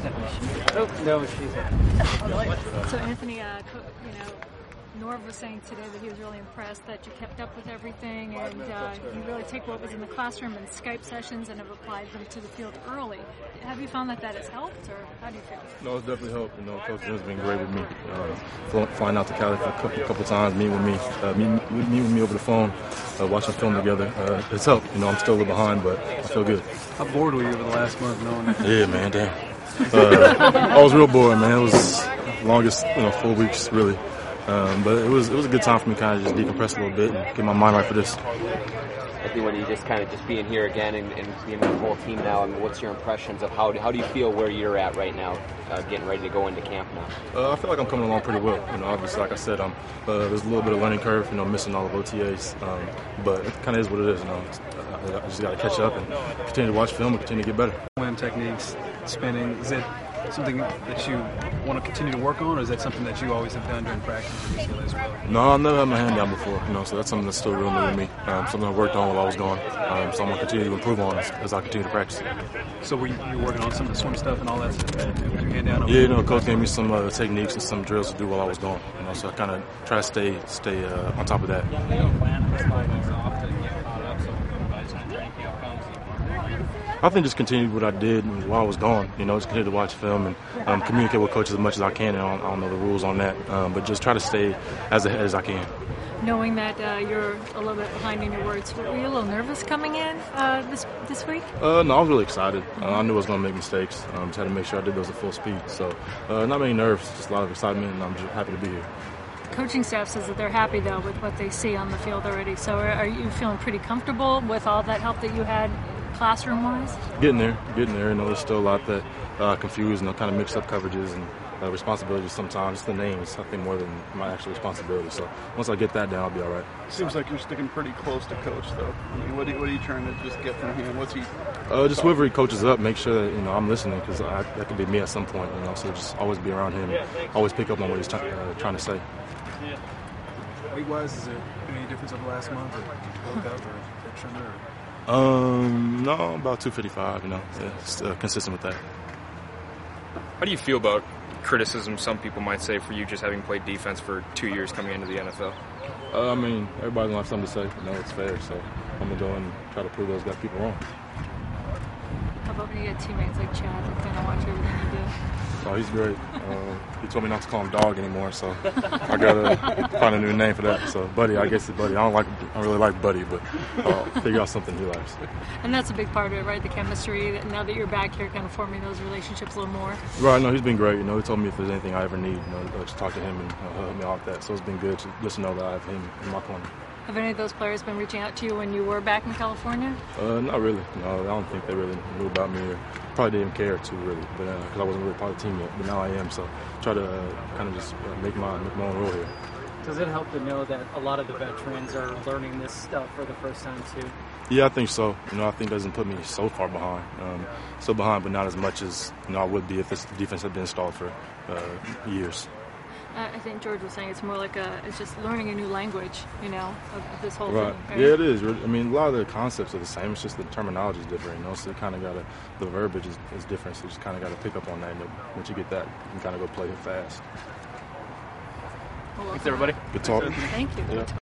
Oh, no, she's So Anthony, Norv was saying today that he was really impressed that you kept up with everything and you really take what was in the classroom and Skype sessions and have applied them to the field early. Have you found that has helped, or how do you feel? No, it's definitely helped. Coach Jim's been great with me. Flying out to Cali for a couple times, meeting with me over the phone, watching film together. It's helped. I'm still a little behind, but I feel good. How bored were you over the last month knowing that? Yeah, man, damn. I was real bored, man. It was the longest, 4 weeks, really. But it was a good time for me to kind of just decompress a little bit and get my mind right for this. I think when you just kind of being here again and being with the whole team now, I mean, what's your impressions of how do you feel where you're at right now, getting ready to go into camp now? I feel like I'm coming along pretty well. Obviously, like I said, there's a little bit of learning curve, missing all of OTAs, but it kind of is what it is. I just got to catch up and continue to watch film and continue to get better. Swim techniques, spinning, is it something that you want to continue to work on, or is that something that you always have done during practice at UCLA as well? No, I've never had my hand down before, so that's something that's still real new to me, something I worked on while I was gone, so I'm going to continue to improve on as I continue to practice. So were you working on some of the swim stuff and all that stuff with your hand down? Yeah, Coach gave me some techniques and some drills to do while I was gone, so I kind of try to stay on top of that. I think just continue what I did while I was gone. Just continue to watch film and communicate with coaches as much as I can. And I don't know the rules on that, but just try to stay as ahead as I can. Knowing that you're a little bit behind in your words, were you a little nervous coming in this week? No, I was really excited. I knew I was going to make mistakes. Just had to make sure I did those at full speed. So not many nerves, just a lot of excitement, and I'm just happy to be here. Coaching staff says that they're happy, though, with what they see on the field already. So are you feeling pretty comfortable with all that help that you had classroom-wise? Getting there. There's still a lot that confused and kind of mixed up coverages and responsibilities sometimes. Just the names, I think, more than my actual responsibility. So once I get that down, I'll be all right. Seems like you're sticking pretty close to Coach, though. I mean, what are you trying to just get from him? What's he? Just whoever he coaches up, make sure that I'm listening, because that could be me at some point. So just always be around him, always pick up on what he's trying to say. Weight-wise, is there any difference over the last month, or woke up, or trimmer? No, about 255. It's consistent with that. How do you feel about criticism some people might say for you just having played defense for 2 years coming into the NFL? I mean, everybody's gonna have something to say. It's fair, so I'm gonna go and try to prove those people wrong. How about when you get teammates like Chad that kind of watch everything you do? Oh, he's great. He told me not to call him Dog anymore, so I gotta find a new name for that. So Buddy, I guess it's Buddy. I don't really like Buddy, but I'll figure out something he likes. And that's a big part of it, right? The chemistry. Now that you're back here, kind of forming those relationships a little more. Right. No, he's been great. He told me if there's anything I ever need, just talk to him and help me out with that. So it's been good to just know that I have him in my corner. Have any of those players been reaching out to you when you were back in California? Not really. No, I don't think they really knew about me, or probably didn't care too really, but because I wasn't really part of the team yet. But now I am, so try to kind of just make my own role here. Does it help to know that a lot of the veterans are learning this stuff for the first time too? Yeah, I think so. I think it doesn't put me so far behind. Still behind, but not as much as I would be if this defense had been installed for years. I think George was saying it's more like it's just learning a new language, of this whole right. thing. Right? Yeah, it is. I mean, a lot of the concepts are the same. It's just the terminology is different, So you kind of the verbiage is different. So you just kind of got to pick up on that. And once you get that, you can kind of go play it fast. Well, thanks, everybody. Good talk. Thank you. Yeah.